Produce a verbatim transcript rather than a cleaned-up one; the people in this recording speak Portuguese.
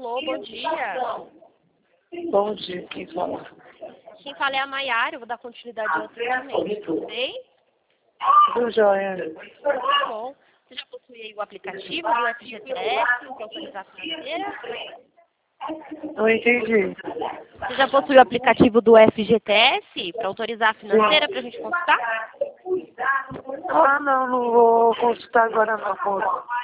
Alô, bom dia. Bom dia, quem fala? Quem fala é a Maiara, eu vou dar continuidade ao treinamento, tudo bem? Tudo jóia. Tá bom. Você já possui aí o aplicativo do F G T S para autorizar a financeira? Não entendi. Você já possui o aplicativo do F G T S para autorizar a financeira para a gente consultar? Ah, não, não vou consultar agora não, moço.